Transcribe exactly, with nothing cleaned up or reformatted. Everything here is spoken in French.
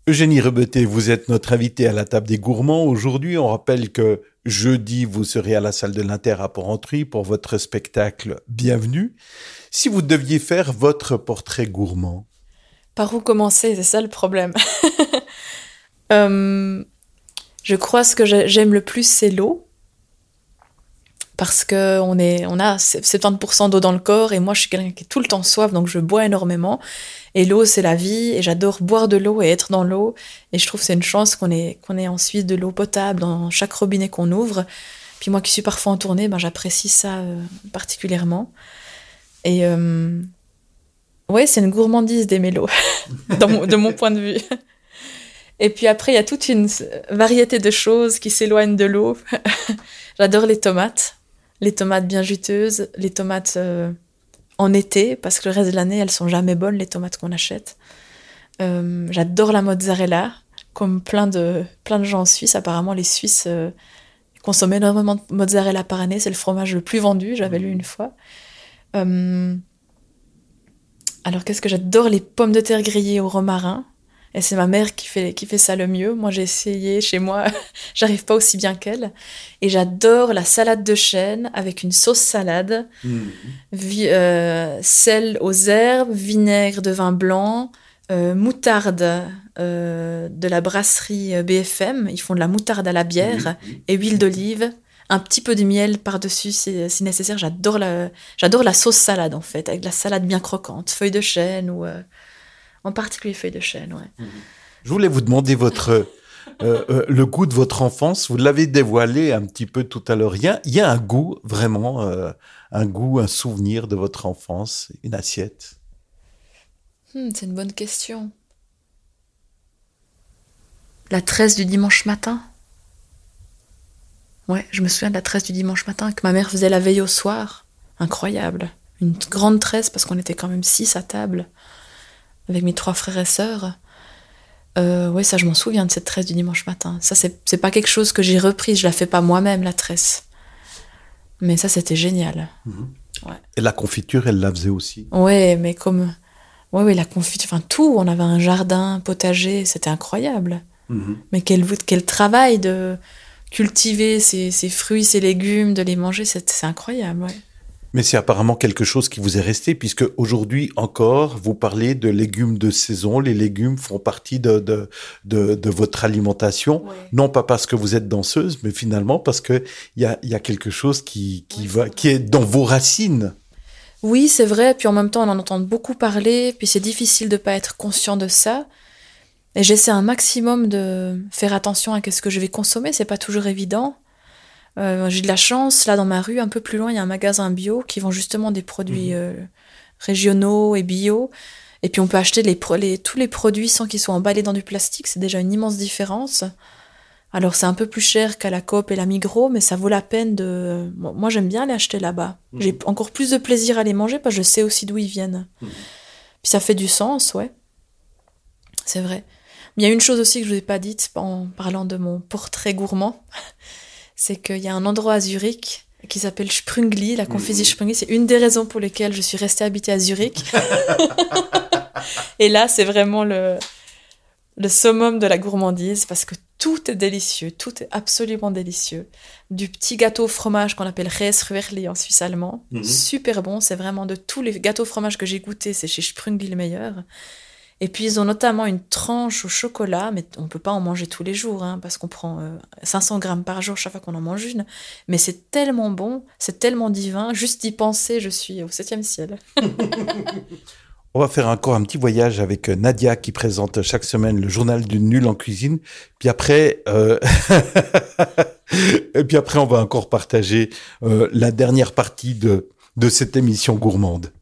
Eugénie Rebeté, vous êtes notre invitée à la table des gourmands. Aujourd'hui, on rappelle que jeudi, vous serez à la salle de l'Inter à Porrentruy pour votre spectacle Bienvenue. Si vous deviez faire votre portrait gourmand. Par où commencer, c'est ça le problème. euh, je crois ce que j'aime le plus, c'est l'eau. Parce qu'on est, on a soixante-dix pour cent d'eau dans le corps et moi je suis quelqu'un qui est tout le temps soif, donc je bois énormément. Et l'eau, c'est la vie et j'adore boire de l'eau et être dans l'eau. Et je trouve que c'est une chance qu'on ait, qu'on ait ensuite de l'eau potable dans chaque robinet qu'on ouvre. Puis moi qui suis parfois en tournée, ben, j'apprécie ça euh, particulièrement. Et euh, ouais, c'est une gourmandise d'aimer l'eau, mon, de mon point de vue. Et puis après, il y a toute une variété de choses qui s'éloignent de l'eau. J'adore les tomates. Les tomates bien juteuses, les tomates euh, en été, parce que le reste de l'année, elles sont jamais bonnes, les tomates qu'on achète. Euh, j'adore la mozzarella, comme plein de, plein de gens en Suisse. Apparemment, les Suisses euh, consomment énormément de mozzarella par année. C'est le fromage le plus vendu, j'avais lu une fois. Euh, alors, qu'est-ce que j'adore? Les pommes de terre grillées au romarin. Et c'est ma mère qui fait, qui fait ça le mieux. Moi, j'ai essayé chez moi, j'arrive pas aussi bien qu'elle. Et j'adore la salade de chêne avec une sauce salade, mmh. vi- euh, sel aux herbes, vinaigre de vin blanc, euh, moutarde euh, de la brasserie B F M. Ils font de la moutarde à la bière mmh. et huile d'olive. Un petit peu de miel par-dessus si, si nécessaire. J'adore la, j'adore la sauce salade, en fait, avec de la salade bien croquante, feuilles de chêne ou... Euh, En particulier feuilles de chêne, ouais. Je voulais vous demander votre, euh, euh, le goût de votre enfance. Vous l'avez dévoilé un petit peu tout à l'heure. Il y a, il y a un goût, vraiment, euh, un goût, un souvenir de votre enfance, une assiette. Hmm, c'est une bonne question. La tresse du dimanche matin. Ouais, je me souviens de la tresse du dimanche matin que ma mère faisait la veille au soir. Incroyable. Une grande tresse parce qu'on était quand même six à table. Avec mes trois frères et sœurs. Euh, ouais, ça, je m'en souviens de cette tresse du dimanche matin. Ça, c'est, c'est pas quelque chose que j'ai repris. Je la fais pas moi-même, la tresse. Mais ça, c'était génial. Mmh. Ouais. Et la confiture, elle la faisait aussi. Ouais, mais comme... Ouais, ouais, la confiture, enfin tout. On avait un jardin, potager, c'était incroyable. Mmh. Mais quel, quel travail de cultiver ces, ces fruits, ces légumes, de les manger, c'est, c'est incroyable, ouais. Mais c'est apparemment quelque chose qui vous est resté, puisque aujourd'hui encore, vous parlez de légumes de saison. Les légumes font partie de, de, de, de votre alimentation. Ouais. Non pas parce que vous êtes danseuse, mais finalement parce qu'il y a, y a quelque chose qui, qui, ouais, va, qui est dans vos racines. Oui, c'est vrai. Puis en même temps, on en entend beaucoup parler. Puis c'est difficile de ne pas être conscient de ça. Et j'essaie un maximum de faire attention à ce que je vais consommer. C'est pas toujours évident. Euh, j'ai de la chance, là dans ma rue, un peu plus loin, il y a un magasin bio qui vend justement des produits mmh. euh, régionaux et bio. Et puis on peut acheter les, les, tous les produits sans qu'ils soient emballés dans du plastique. C'est déjà une immense différence. Alors c'est un peu plus cher qu'à la Coop et la Migros, mais ça vaut la peine de... Bon, moi j'aime bien les acheter là-bas. Mmh. J'ai encore plus de plaisir à les manger parce que je sais aussi d'où ils viennent. Mmh. Puis ça fait du sens, ouais. C'est vrai. Mais il y a une chose aussi que je ne vous ai pas dite en parlant de mon portrait gourmand. C'est qu'il y a un endroit à Zurich qui s'appelle Sprüngli, la confiserie mmh. Sprüngli. C'est une des raisons pour lesquelles je suis restée habitée à Zurich. Et là, c'est vraiment le, le summum de la gourmandise parce que tout est délicieux, tout est absolument délicieux. Du petit gâteau au fromage qu'on appelle Reisrührli en suisse allemand, mmh. super bon. C'est vraiment de tous les gâteaux au fromage que j'ai goûtés, c'est chez Sprüngli le meilleur. Et puis, ils ont notamment une tranche au chocolat, mais on ne peut pas en manger tous les jours, hein, parce qu'on prend euh, cinq cents grammes par jour chaque fois qu'on en mange une. Mais c'est tellement bon, c'est tellement divin, juste d'y penser, je suis au septième ciel. On va faire encore un petit voyage avec Nadia, qui présente chaque semaine le journal d'une nulle en cuisine. Puis après, euh... et puis après, on va encore partager euh, la dernière partie de, de cette émission gourmande.